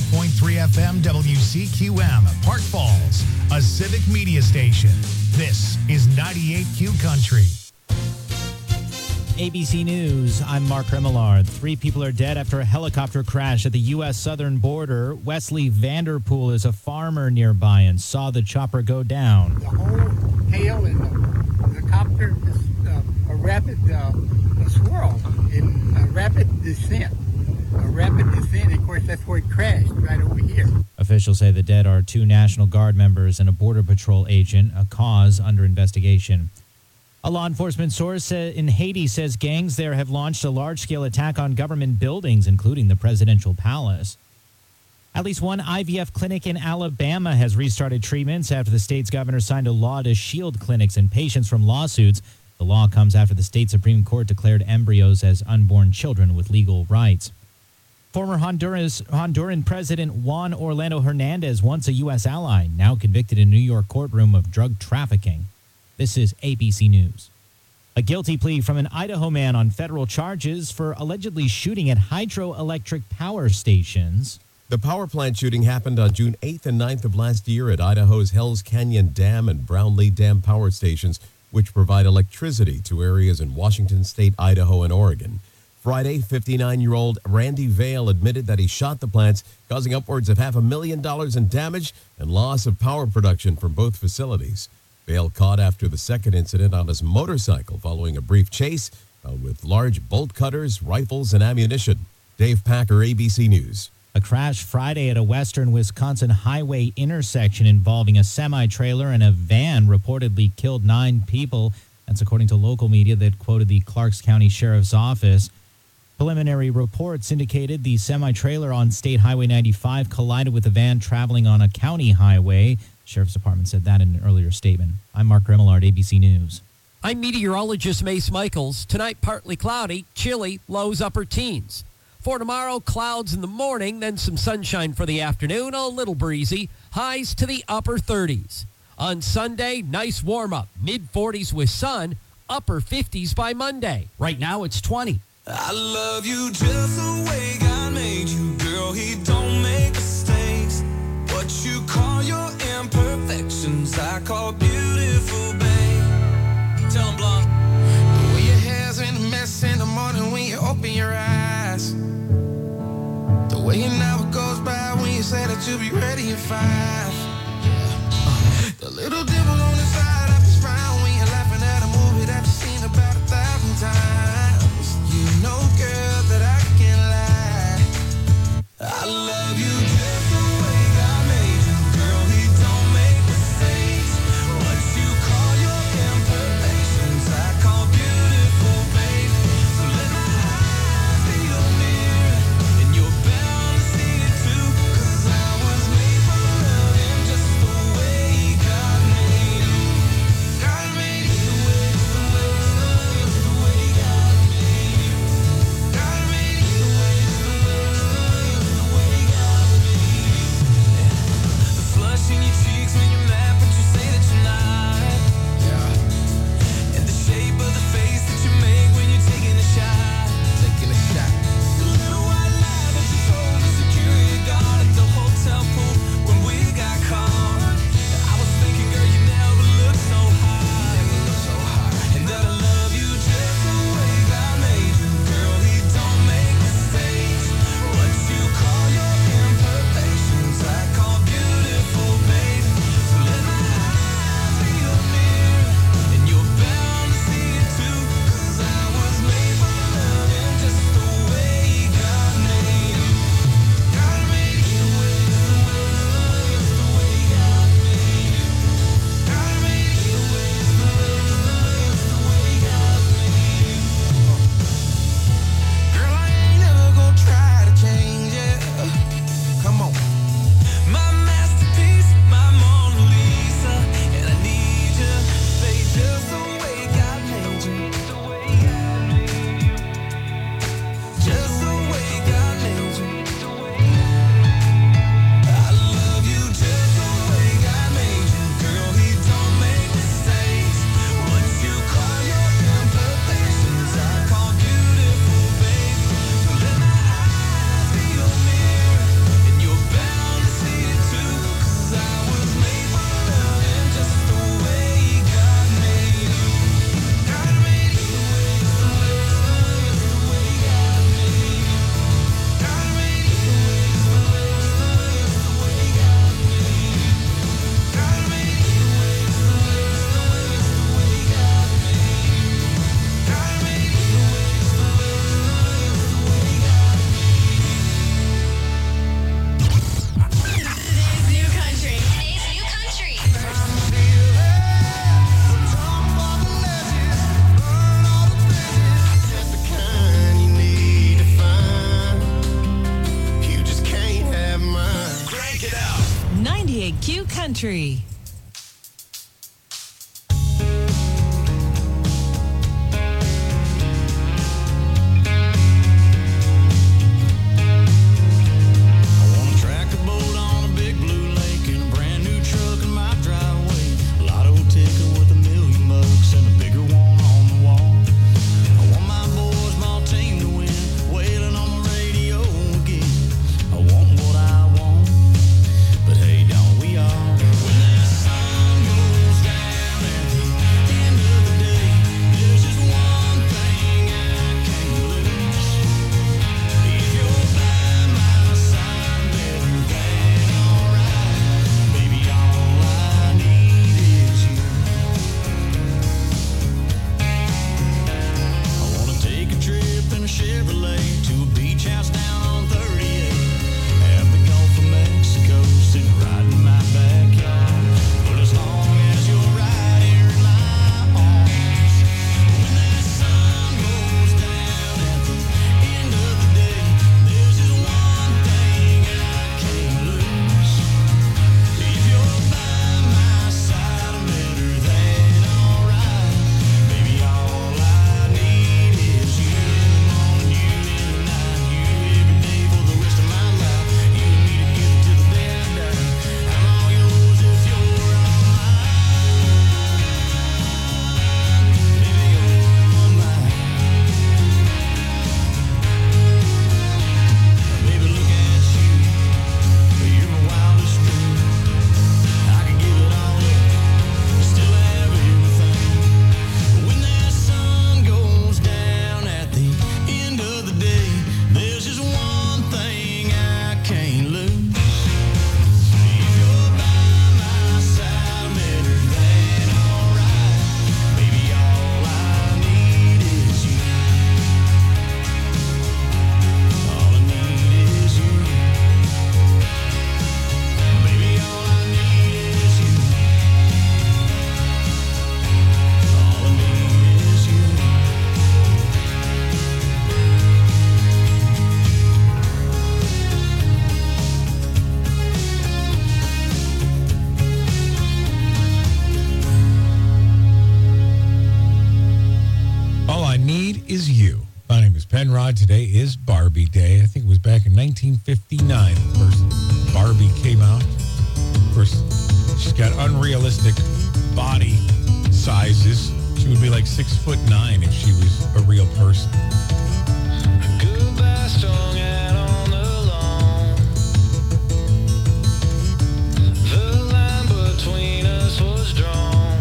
FM WCQM, Park Falls, a civic media station. This is 98Q Country. ABC News, I'm Mark Remillard. 3 people are dead after a helicopter crash at the U.S. southern border. Wesley Vanderpool is a farmer nearby and saw the chopper go down. The whole tail and the copter is a rapid swirl in a rapid descent. Of course, that's where it crashed, right over here. Officials say the dead are 2 National Guard members and a Border Patrol agent, a cause under investigation. A law enforcement source in Haiti says gangs there have launched a large-scale attack on government buildings, including the presidential palace. At least one IVF clinic in Alabama has restarted treatments after the state's governor signed a law to shield clinics and patients from lawsuits. The law comes after the state Supreme Court declared embryos as unborn children with legal rights. Former Honduran President Juan Orlando Hernandez, once a U.S. ally, now convicted in a New York courtroom of drug trafficking. This is ABC News. A guilty plea from an Idaho man on federal charges for allegedly shooting at hydroelectric power stations. The power plant shooting happened on June 8th and 9th of last year at Idaho's Hells Canyon Dam and Brownlee Dam power stations, which provide electricity to areas in Washington State, Idaho, and Oregon. Friday, 59-year-old Randy Vale admitted that he shot the plants, causing upwards of $500,000 in damage and loss of power production from both facilities. Vale caught after the second incident on his motorcycle following a brief chase with large bolt cutters, rifles, and ammunition. Dave Packer, ABC News. A crash Friday at a western Wisconsin highway intersection involving a semi-trailer and a van reportedly killed 9 people. That's according to local media that quoted the Clarks County Sheriff's Office. Preliminary reports indicated the semi-trailer on State Highway 95 collided with a van traveling on a county highway. Sheriff's Department said that in an earlier statement. I'm Mark Remillard, ABC News. I'm meteorologist Mace Michaels. Tonight, partly cloudy, chilly, lows upper teens. For tomorrow, clouds in the morning, then some sunshine for the afternoon, a little breezy, highs to the upper 30s. On Sunday, nice warm-up, mid-40s with sun, upper 50s by Monday. Right now, it's 20. I love you just the way God made you, girl. He don't make mistakes. What you call your imperfections, I call beautiful, babe. Tell him, Blanc. The way your hair's in a mess in the morning when you open your eyes. The way an hour goes by when you say that you'll be ready at 5. The little dimple on the side of his frown when you're laughing at a movie that you've seen about 1,000 times. You know, girl, that I can't lie. I love you just the way God made you, girl. He don't make mistakes. What you call your imperfections, I call beautiful, babe. So let my eyes be your mirror, and you're bound to see it too. 'Cause I was made for loving just the way God made you. is you. My name is Penrod. Today is Barbie Day. I think it was back in 1959 the first Barbie came out. Of course, she's got unrealistic body sizes. She would be like 6'9" if she was a real person. Goodbye, strung out on the lawn. The line between us was drawn.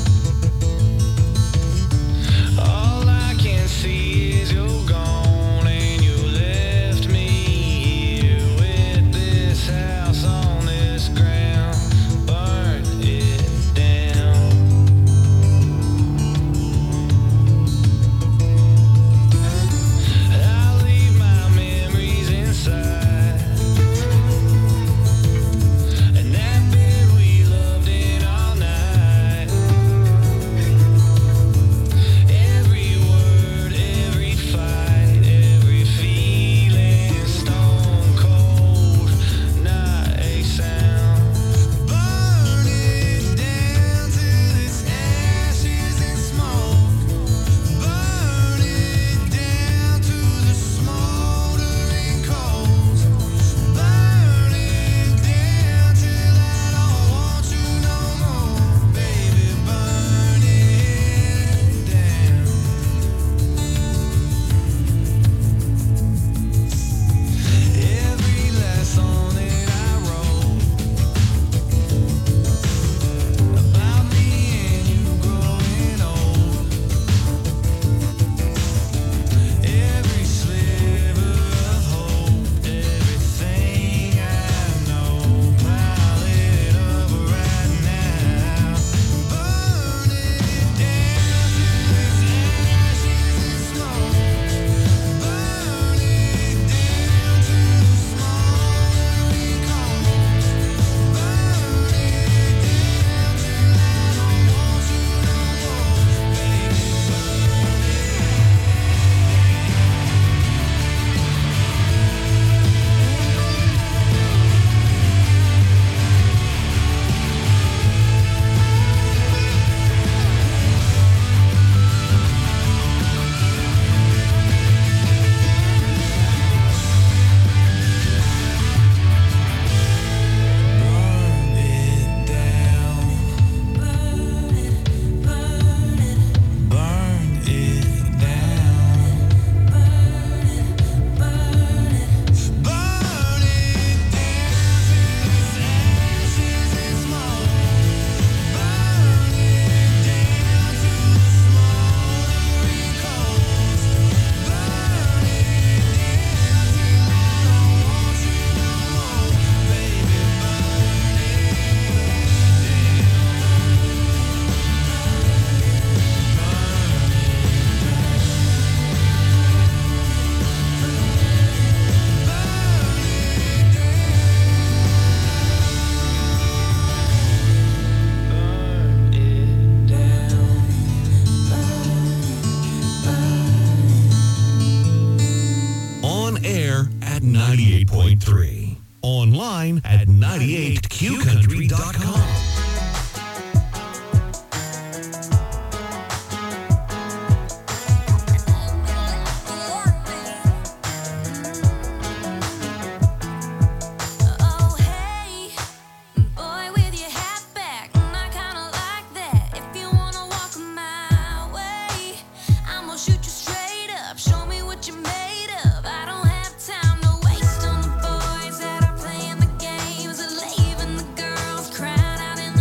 All I can see is you're gone, and you left me here with this house on this ground. Burn it down. I leave my memories inside, and that bed we loved in all night. Every word, every fight, every feeling, stone cold, not a sound. Burn it down till it's ashes and smoke. Burn it down to the smoldering coals. Burn it down till I don't want you no more, baby. Burn it down. Every last song that I wrote about me and you growing old. Every sliver of hope, everything I know, pile it up right now. Burn it down till it's ashes and smoke. Burn it down to the smoldering coals. Burn it down till I don't want you no more, baby. Burn it down. Burn it down. Burn it down till it's ashes and smoke. Burn it down to the smoldering coals. Burn it down till I don't want you no more, baby. Burn it down. On air at 98.3. Online at 98qcountry.com. Oh hey, boy with your hat back, I kinda like that. If you wanna walk my way, I'ma shoot you straight up. Show me what you're made of. I don't have time to waste on the boys that are playing the games, and leaving the girls crying out in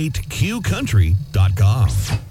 98qcountry.com.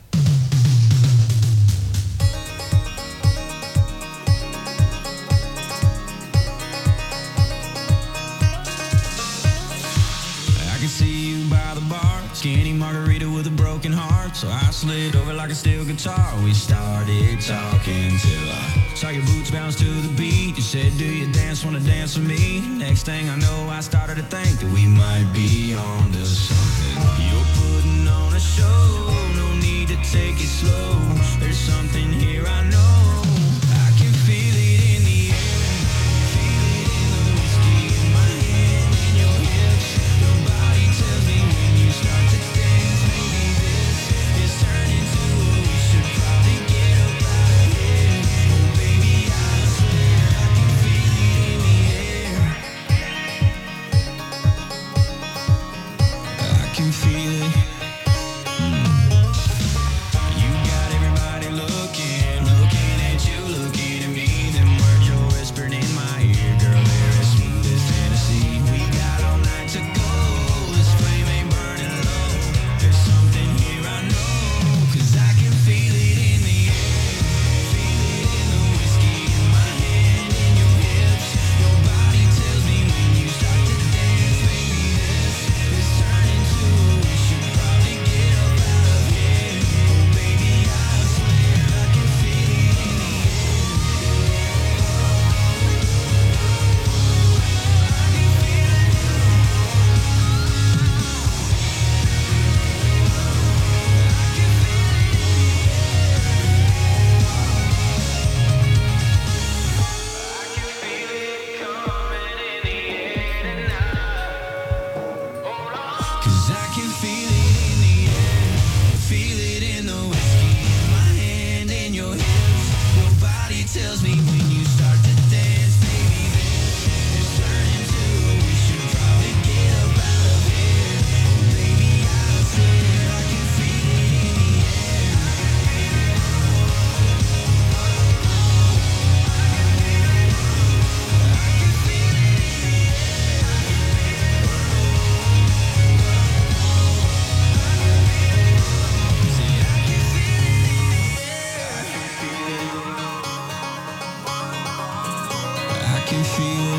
I can see you by the bar, skinny margarita with a broken heart. So I slid over like a steel guitar. We started talking till I saw your boots bounce to the beat. You said, do you wanna dance with me? Next thing I know, I started to think that we might be on to something. You're putting on a show, no need to take it slow. There's something here I know. I can feel it in the air, feel it in the whiskey in my hand, in your hips. Your body tells me when you start to dance, maybe this is turning to what we should probably get up out of here. Oh baby, I swear I can feel it in the air. I can feel it. You got everybody looking at you, looking at me. Them words you're whispering in my ear, girl, they're as smooth as Tennessee. We got all night to go, this flame ain't burning low. There's something here I know, 'cause I can feel it in the air. Feel it in the whiskey in my hand, in your hips. Your body tells me when you start to dance, maybe this is turning to what we should probably get up out of here. Oh baby, I swear I can feel it in the air. Cause I can feel it in the air, feel it in the whiskey in my hand, in your hips. Your body tells me when you start to dance, baby, this is turning to what we should probably get up out of here. Oh baby, I swear I can feel it in the air. I can feel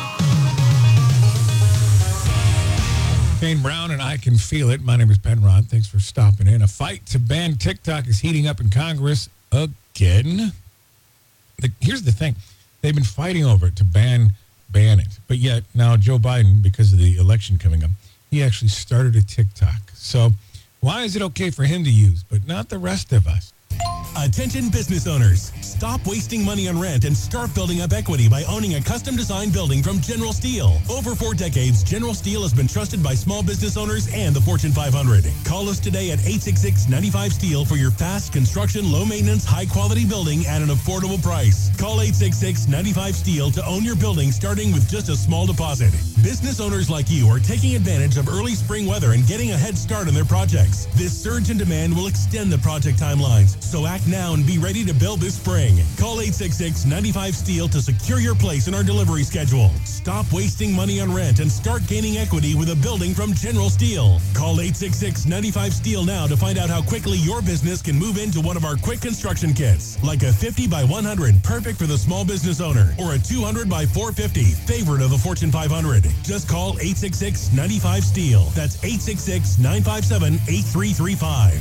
it. Kane Brown and I Can Feel It. My name is Penrod. Thanks for stopping in. A fight to ban TikTok is heating up in Congress again. Here's the thing. They've been fighting over it to ban it. But yet now Joe Biden, because of the election coming up, he actually started a TikTok. So why is it okay for him to use, but not the rest of us? Attention business owners. Stop wasting money on rent and start building up equity by owning a custom-designed building from General Steel. Over 4 decades, General Steel has been trusted by small business owners and the Fortune 500. Call us today at 866-95-STEEL for your fast construction, low-maintenance, high-quality building at an affordable price. Call 866-95-STEEL to own your building starting with just a small deposit. Business owners like you are taking advantage of early spring weather and getting a head start on their projects. This surge in demand will extend the project timelines, so act now and be ready to build this spring. Call 866-95-STEEL to secure your place in our delivery schedule. Stop wasting money on rent and start gaining equity with a building from General Steel. Call 866-95-STEEL now to find out how quickly your business can move into one of our quick construction kits, like a 50 by 100, perfect for the small business owner, or a 200 by 450, favorite of the Fortune 500. Just call 866-95-STEEL. That's 866-957-8335.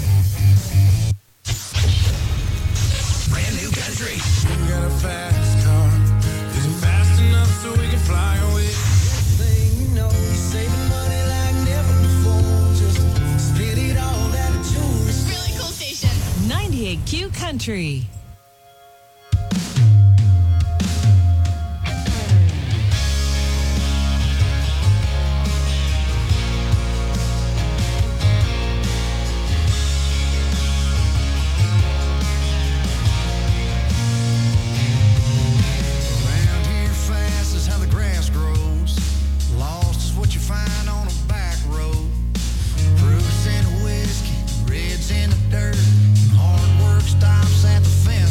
Brand new country. You got a fast car. Is it fast enough so we can fly away? Thing you know, you're saving money like never before. Just split it all out of June. Really cool station. 98Q Country. Around here fast is how the grass grows. Lost is what you find on a back road. Proofs in the whiskey, reds in the dirt. Hard work stops at the fence.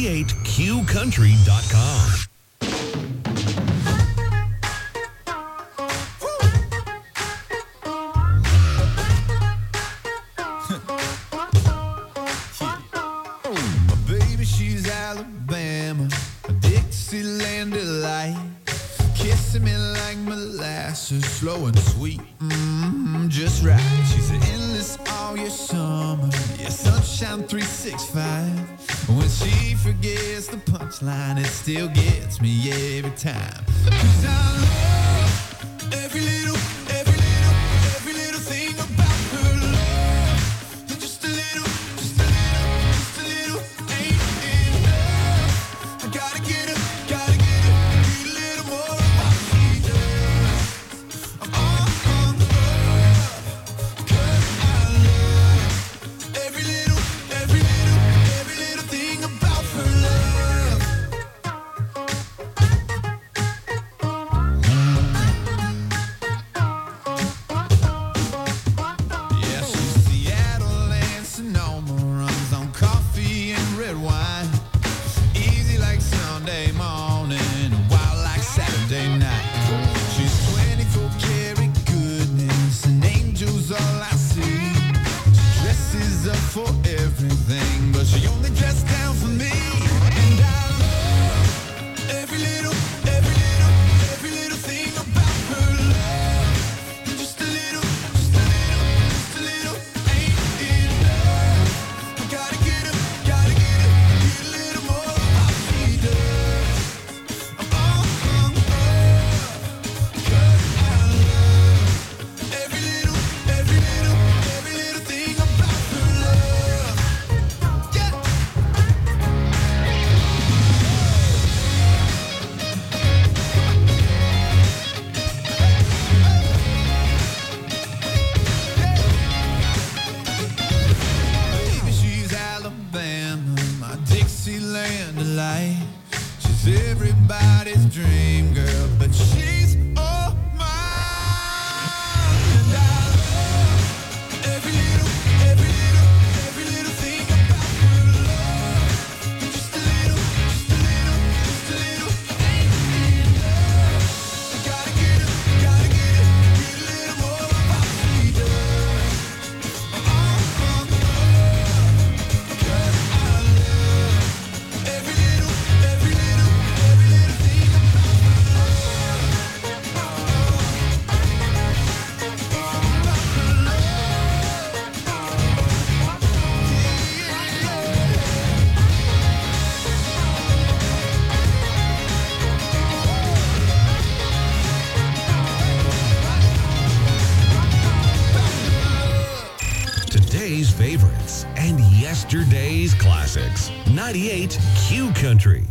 98QCountry.com. My baby, she's Alabama, a Dixieland delight. Kissing me like molasses, slow and sweet, just right. She's an endless all year summer, yeah, sunshine 365. When she forgets the punchline, it still gets me every time. 'Cause I love every little thing about her love. And just a little ain't enough. I gotta get her, need a little more of what she does. I'm all hung up, 'cause I love every little thing about her love. Yeah, she's Seattle and Sonoma, runs on coffee and red wine. Easy like Sunday morning, wild like Saturday night. She's 24 karat goodness, and angels all I see. She dresses up for everything, but she only dressed down for me. And I love every little thing about her love. And just a little ain't enough. I gotta get her, need a little more of what she does. I'm all hung up, 'cause I love every little thing about her love. Yeah. Baby, she's Alabama, my Dixieland delight. She's everybody's dream girl, but she's all mine. And I love every little thing about her love. And just a little ain't enough. I gotta get her, need a little more of what she does. I'm all hung up, 'cause I love every little thing about her Today's favorites and yesterday's classics. 98 Q Country.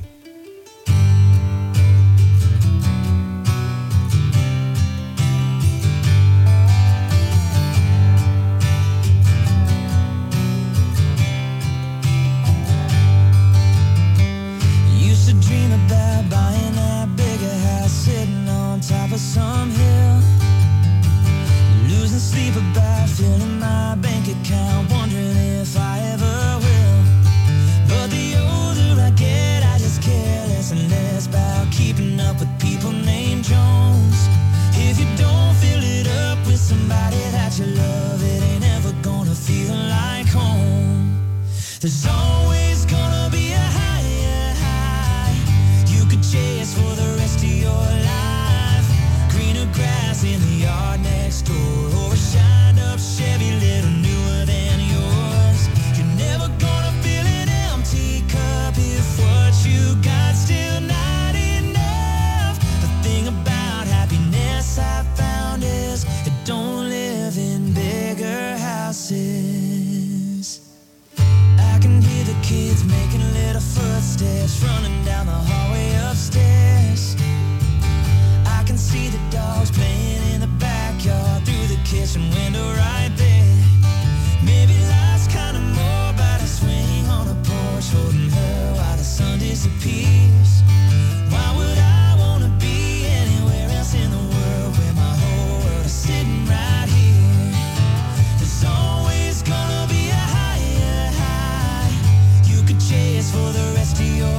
Used to dream about buying that bigger house, sitting on top of some hill. Losing sleep about filling my bank account, wondering if I ever will. But the older I get, I just care less and less about keeping up with people named Jones. If you don't fill it up with somebody that you love, it ain't ever gonna feel like home. There's always gonna be a higher high you could chase for the rest of your life. Greener grass in the yard next door, or a shined up Chevy little newer than yours. You're never gonna fill an empty cup if what you got still not enough. The thing about happiness I found is it don't live in bigger houses. I can hear the kids making little footsteps running down the hallway upstairs. I can see the dogs playing in the backyard through the kitchen window right there. Maybe life's kind of more about a swing on a porch, holding her while the sun disappears. Why would I want to be anywhere else in the world where my whole world is sitting right here? There's always gonna be a higher high you could chase for the rest of your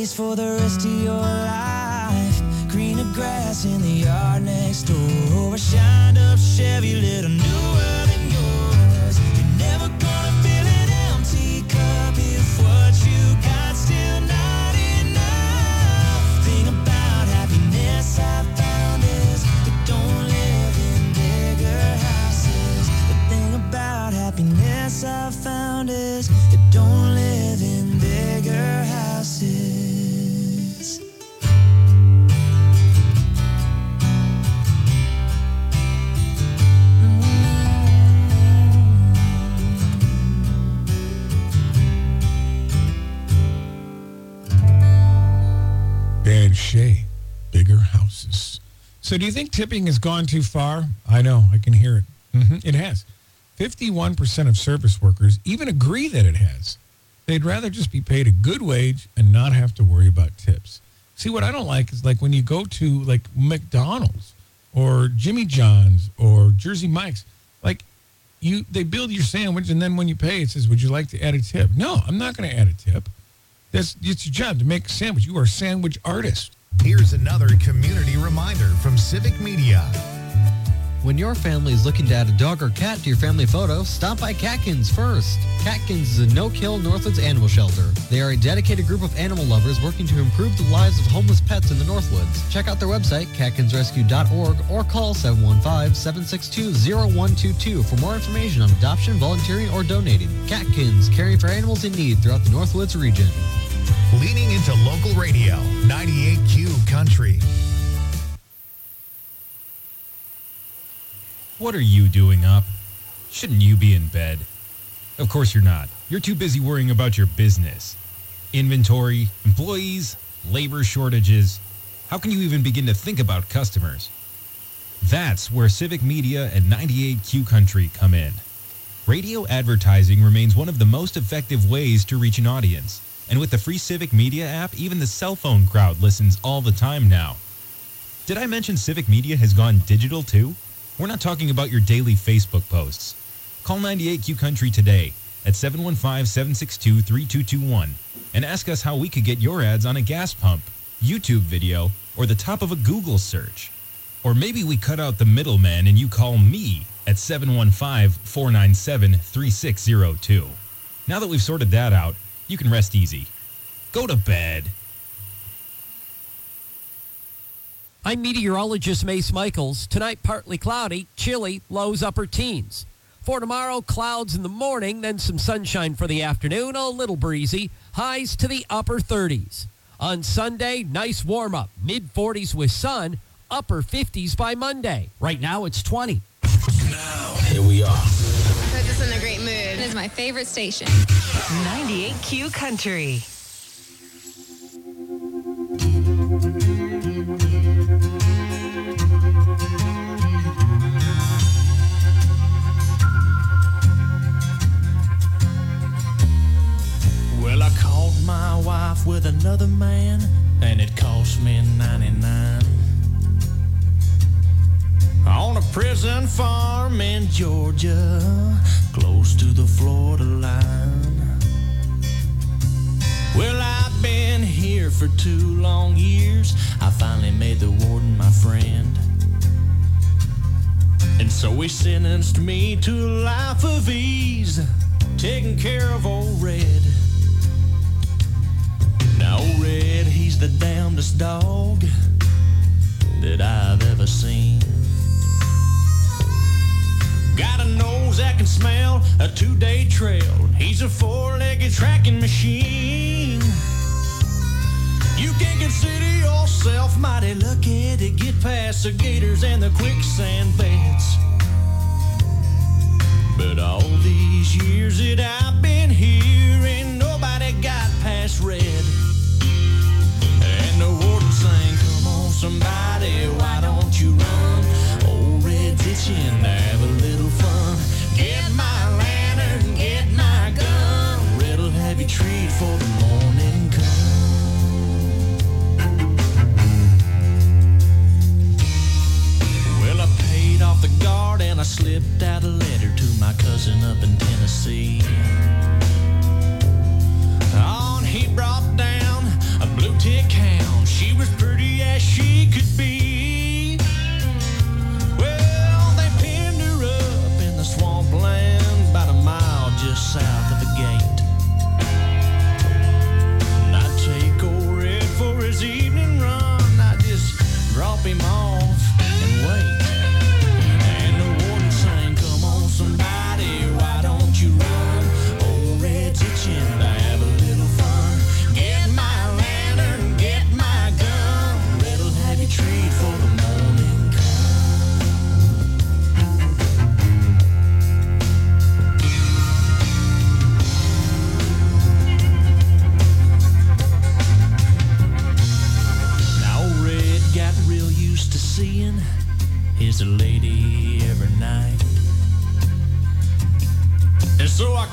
place for the rest of your life. Greener grass in the yard next door. A shined up Chevy, little newer than yours. You're never gonna fill an empty cup if what you got still not enough. Thing about happiness I found is it don't live in bigger houses. The thing about happiness I found is it don't live in bigger houses. Bad Shay, bigger houses. So do you think tipping has gone too far? I know, I can hear it. It has. 51% of service workers even agree that it has. They'd rather just be paid a good wage and not have to worry about tips. See, what I don't like is like when you go to like McDonald's or Jimmy John's or Jersey Mike's, like they build your sandwich and then when you pay it says, would you like to add a tip? No, I'm not going to add a tip. It's your job to make a sandwich. You are a sandwich artist. Here's another community reminder from Civic Media. When your family is looking to add a dog or cat to your family photo, stop by Catkins first. Catkins is a no-kill Northwoods animal shelter. They are a dedicated group of animal lovers working to improve the lives of homeless pets in the Northwoods. Check out their website, catkinsrescue.org, or call 715-762-0122 for more information on adoption, volunteering, or donating. Catkins, caring for animals in need throughout the Northwoods region. Leaning into local radio, 98Q Country. What are you doing up? Shouldn't you be in bed? Of course you're not. You're too busy worrying about your business. Inventory, employees, labor shortages. How can you even begin to think about customers? That's where Civic Media and 98Q Country come in. Radio advertising remains one of the most effective ways to reach an audience. And with the free Civic Media app, even the cell phone crowd listens all the time now. Did I mention Civic Media has gone digital too? We're not talking about your daily Facebook posts. Call 98Q Country today at 715-762-3221 and ask us how we could get your ads on a gas pump, YouTube video, or the top of a Google search. Or maybe we cut out the middleman and you call me at 715-497-3602. Now that we've sorted that out, you can rest easy. Go to bed. I'm meteorologist Mace Michaels. Tonight, partly cloudy, chilly, lows upper teens. For tomorrow, clouds in the morning, then some sunshine for the afternoon, a little breezy, highs to the upper 30s. On Sunday, nice warm-up, mid-40s with sun, upper 50s by Monday. Right now, it's 20. Now, here we are. Puts us in a great mood. It is my favorite station. 98Q Country. Well, I caught my wife with another man, and it cost me $99. On a prison farm in Georgia, close to the Florida line. Well, I've been here for 2 long years. I finally made the warden my friend. And so he sentenced me to a life of ease, taking care of old Red. Now, old Red, he's the damnedest dog that I've ever seen. Got a nose that can smell a 2-day trail. He's a 4-legged tracking machine. You can consider yourself mighty lucky to get past the gators and the quicksand beds. But all these years that I've been here, ain't nobody got past Red. And the warden sang, come on somebody, why don't you run? Old Red's itching to have a little fun. Get my lantern, get my gun. Red'll have you treat for the morning come. Well, I paid off the guard and I slipped out a letter to my cousin up in Tennessee.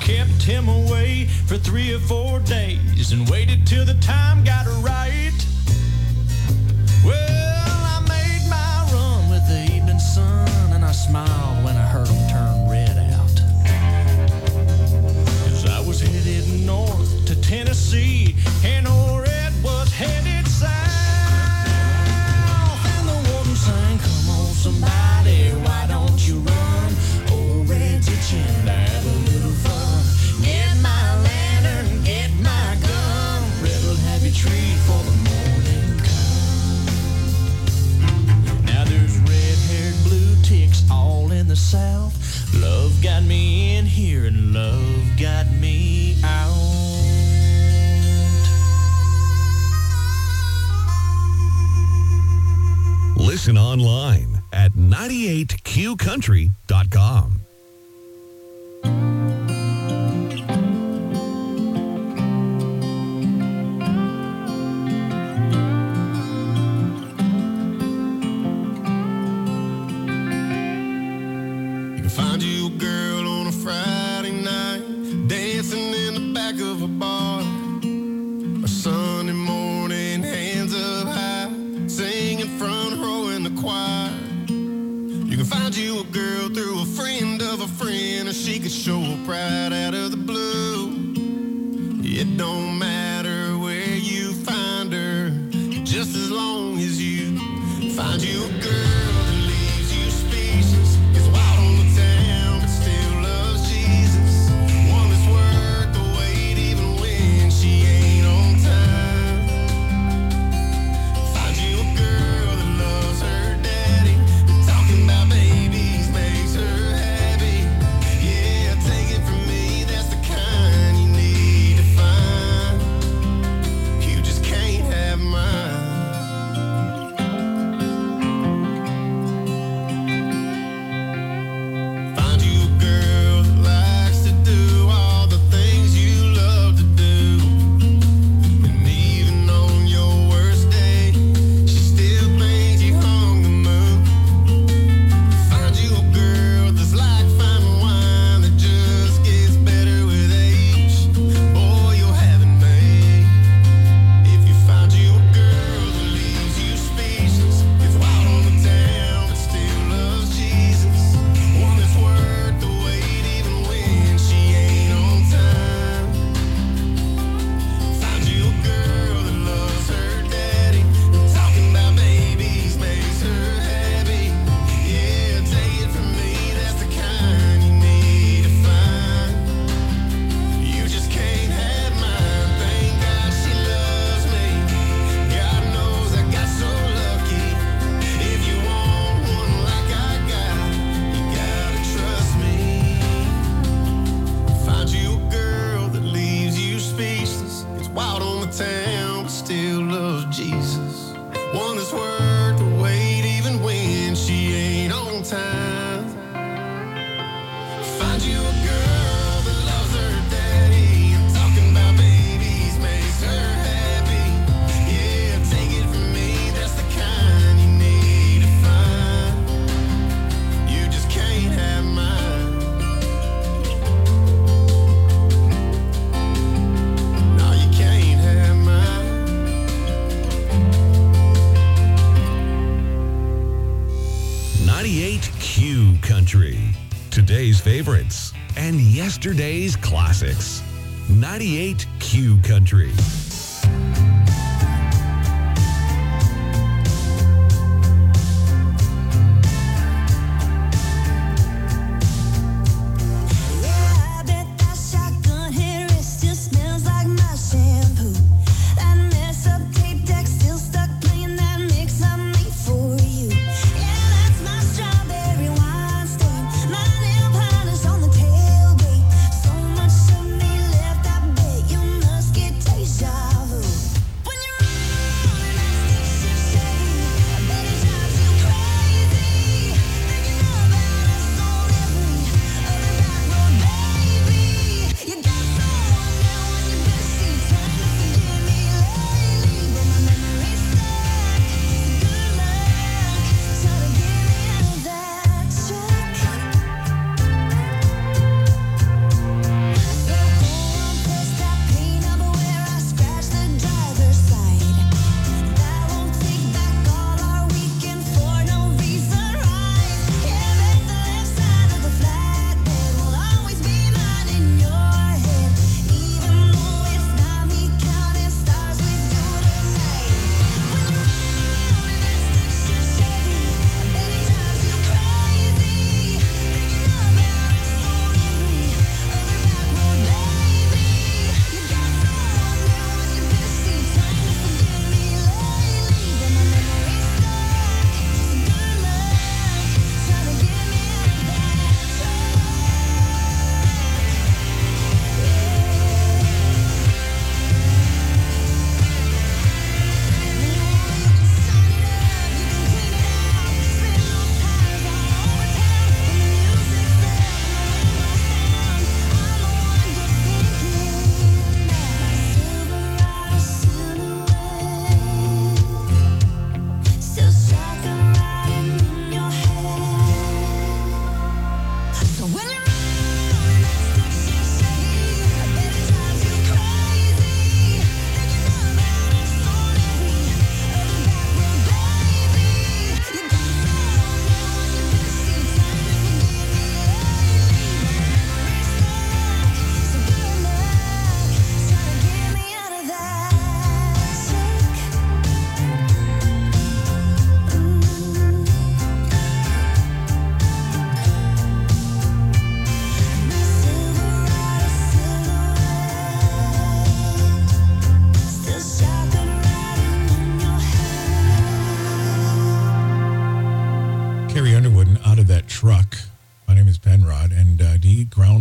kept him away for 3 or 4 days and waited till the time got right. Well, I made my run with the evening sun, and I smiled when I heard him turn red out. 'Cause I was headed north to Tennessee, and old Red was headed south. And the warden sang, "Come on, somebody, why don't you run? Old Red's itching to have a little fun. Get my lantern, get my gun. Red'll have you treat for the morning come." Now there's red-haired blue ticks all in the south. Love got me in here and love got me out. Listen online at 98qcountry.com. You can find you a girl on a Friday night, dancing in the back of a bar. A Sunday morning, hands up high, singing front row in the choir. You can find you a girl through a friend of a friend, or she could show up right out of the blue. It don't matter where you find her, just as long as you find you a girl that leaves you speechless. It's wild on the town, but still loves Jesus. One that's worth the wait even when she ain't on time. Find you a girl that loves her daddy, talking about babies makes her happy. Yeah, take it from me, that's the kind you need to find. You just can't have mine. Find you a girl that likes to do all the things you love to do. And even on your worst day, she still thinks you hung the moon. Find you a girl that's like fine wine that just gets better with age. Boy, you'll have it made. If you find you a girl that leaves you speechless, it's wild on the town but still loves Jesus. One that's worth the wait even when she ain't on time. Find you a girl that loves her daddy, talking about babies makes her happy. Yeah, take it from me, that's the kind you need to find. You just can't have mine. Thank God she loves me. God knows I got so lucky. If you want one like I got, you gotta trust me. Find you a girl that leaves you speechless. It's wild on the town, but still loves Jesus. One that's worth the wait even when she ain't on time. Find you a girl that loves her daddy, and talking about babies makes her happy. Yeah, take it from me, that's the kind you need to find. You just can't have mine. No, you can't have mine. 98Q Country. Today's favorites and yesterday's classics. 98Q Country. I bet that shotgun hair still smells like my shampoo. That mess up tape deck still stuck playing that mix I made for you. Yeah, that's my strawberry wine stain. My nail polish on the tailgate. So much of me left, I bet you must get deja vu.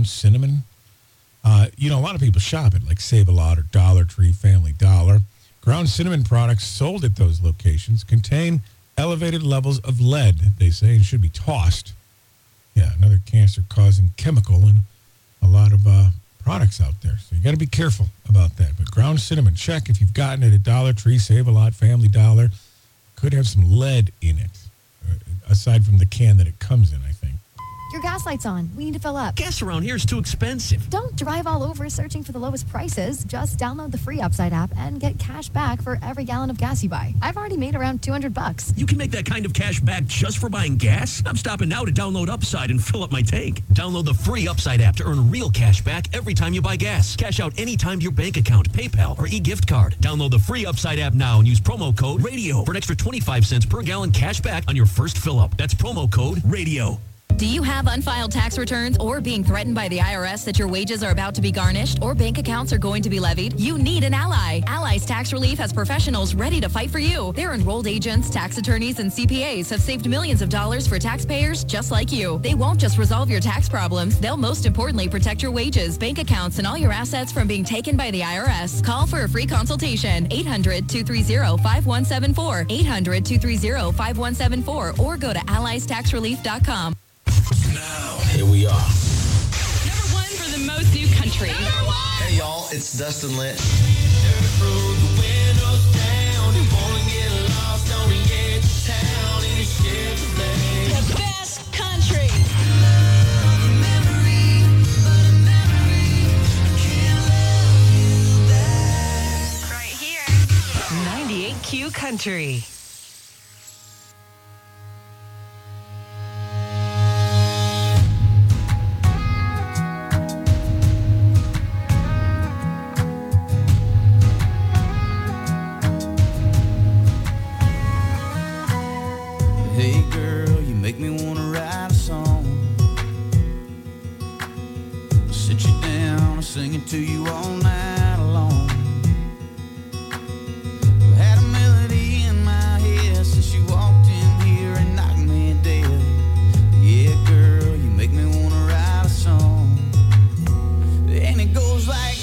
ground cinnamon. A lot of people shop at like Save-A-Lot or Dollar Tree, Family Dollar. Ground cinnamon products sold at those locations contain elevated levels of lead, they say, and should be tossed. Yeah, another cancer-causing chemical in a lot of products out there. So you got to be careful about that. But ground cinnamon, check if you've gotten it at Dollar Tree, Save-A-Lot, Family Dollar. Could have some lead in it, aside from the can that it comes in, I think. Your gas light's on. We need to fill up. Gas around here is too expensive. Don't drive all over searching for the lowest prices. Just download the free Upside app and get cash back for every gallon of gas you buy. I've already made around $200. You can make that kind of cash back just for buying gas? I'm stopping now to download Upside and fill up my tank. Download the free Upside app to earn real cash back every time you buy gas. Cash out anytime to your bank account, PayPal, or e-gift card. Download the free Upside app now and use promo code RADIO for an extra 25 cents per gallon cash back on your first fill up. That's promo code RADIO. Do you have unfiled tax returns or being threatened by the IRS that your wages are about to be garnished or bank accounts are going to be levied? You need an ally. Allies Tax Relief has professionals ready to fight for you. Their enrolled agents, tax attorneys, and CPAs have saved millions of dollars for taxpayers just like you. They won't just resolve your tax problems. They'll most importantly protect your wages, bank accounts, and all your assets from being taken by the IRS. Call for a free consultation. 800-230-5174. 800-230-5174 or go to alliestaxrelief.com. Now, here we are. Number 1 for the most new country. Hey, y'all, it's Dustin Lynch. The best country. Right here. 98Q Country. Hey girl, you make me wanna write a song. Sit you down and sing it to you all night long. I've had a melody in my head since you walked in here and knocked me dead. Yeah, girl, you make me wanna write a song. And it goes like,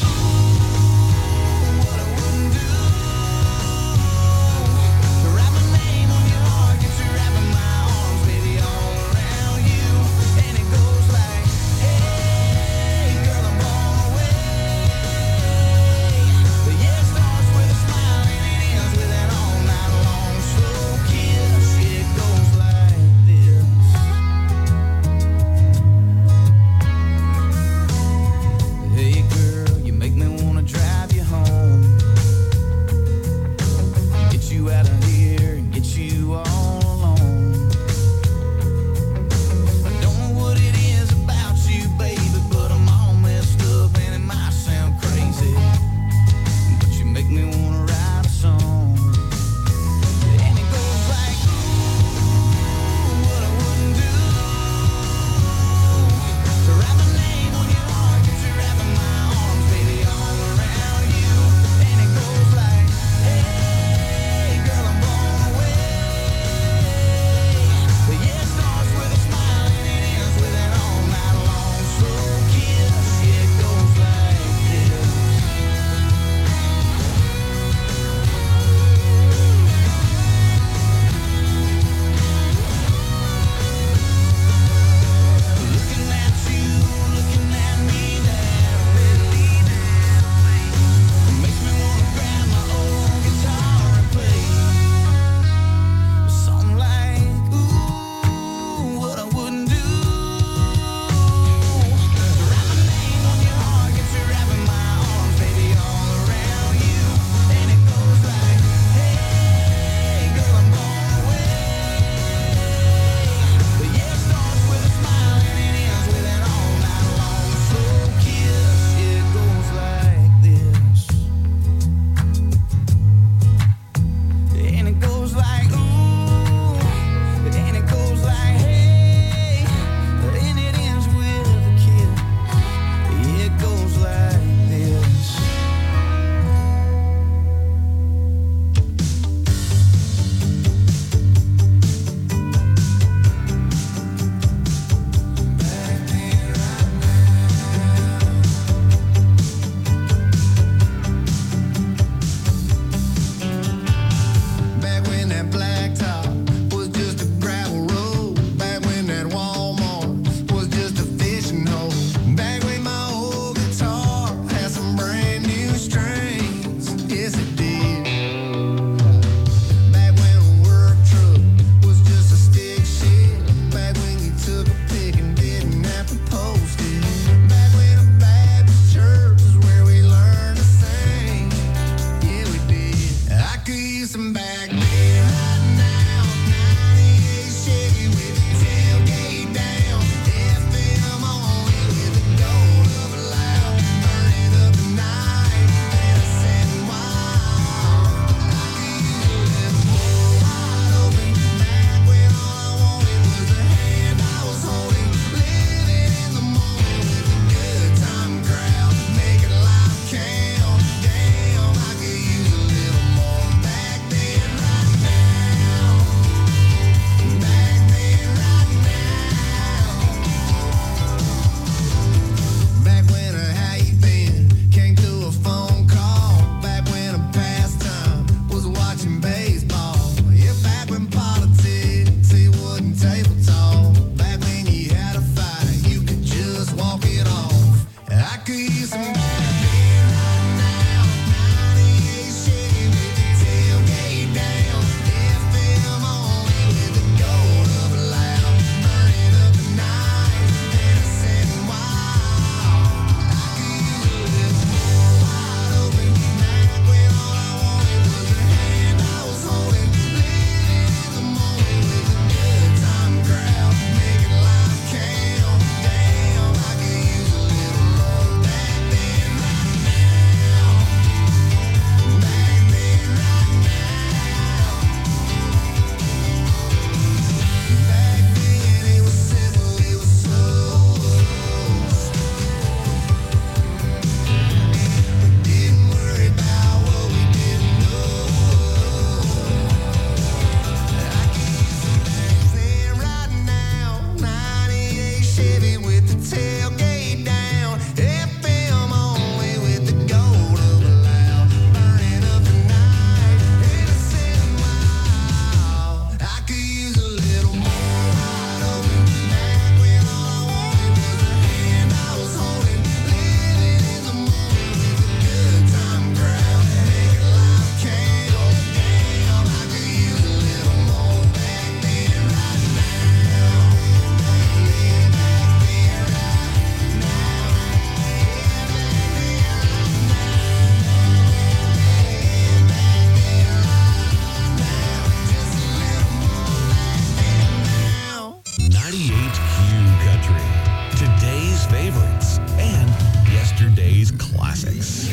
Classics.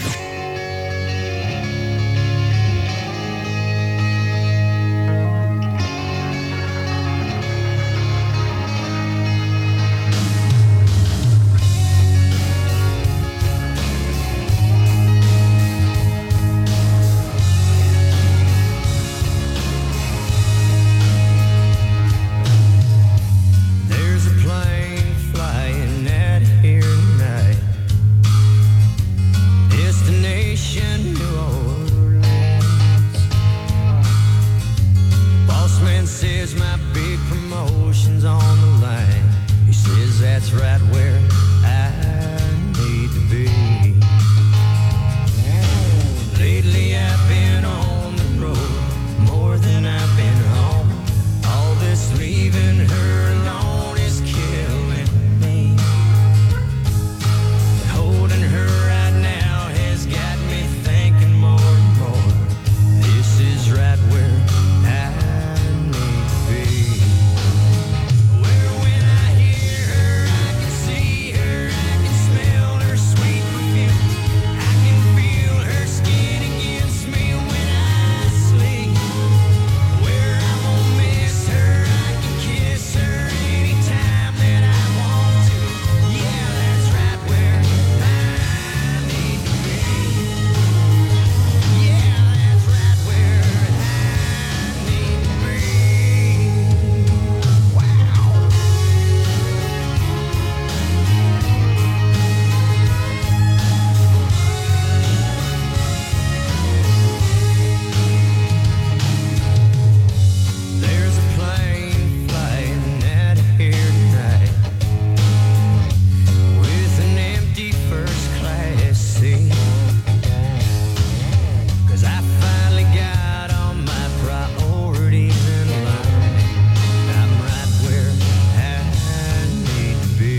There's a plane flying out here tonight. Destination New Orleans. Boss man says my big promotion's on the line. He says that's right where I need to be. Lately I've been on the road more than I've been home. All this leaving her alone is killing me. Holding her right now has got me thinking more and more. This is right where I need to be. Where when I hear her, I can see her, I can smell her sweet perfume. I can feel her skin against me when I sleep. Where I won't miss her, I can kiss her anytime that I want to. Yeah, that's right where I need to be. Yeah, that's right where I need to be. There's a plane flying out of here tonight with an empty first class seat. 'Cause I finally got all my priorities in line. I'm right where I need to be.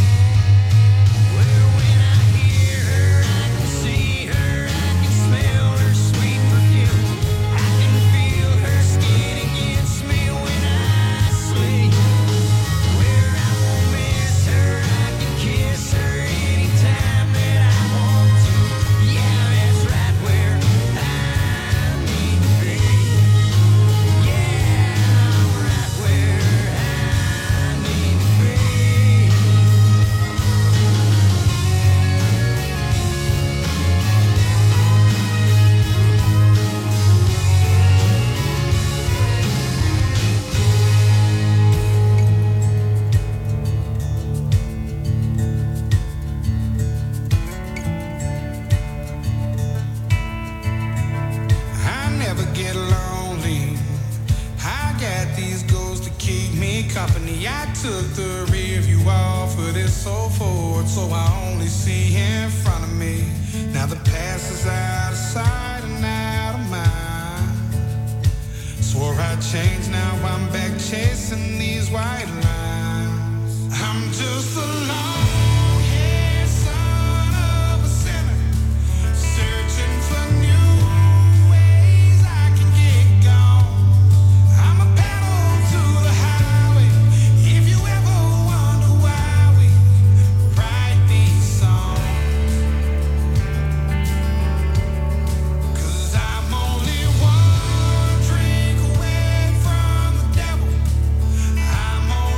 Where when I hear her, I can see her, I can smell her sweet perfume. I can feel her skin against me when I sleep. Where I won't miss her, I can kiss her anytime that I want to. Yeah, that's right where I need to be. Yeah, I'm right where I need to be. I never get lonely. I got these goals to keep me company. I took the rear view off of this so forward, so I only see in front of me. Now the past is out of sight and out of mind. Swore I'd change, now I'm back chasing these white lines. I'm just a long-haired son of a sinner, searching for new ways I can get gone. I'm a pedal to the highway. If you ever wonder why we write these songs, 'cause I'm only one drink away from the devil. I'm only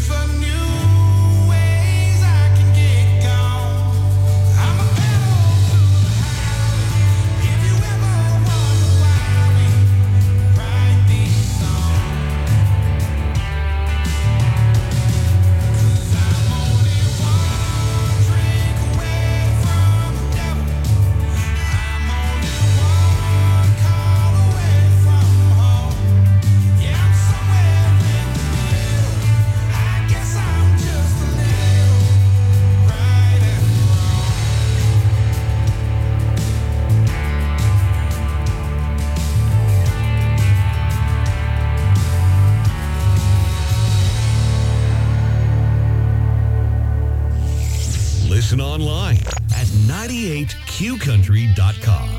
for new ways I can get gone. I'm a pedal to the highway. If you ever wonder why we write these songs, 'cause I'm only one drink away from the devil. I'm only one call away from home. Yeah, I'm somewhere in the middle. I guess I'm just a little right and Listen online at 98qcountry.com.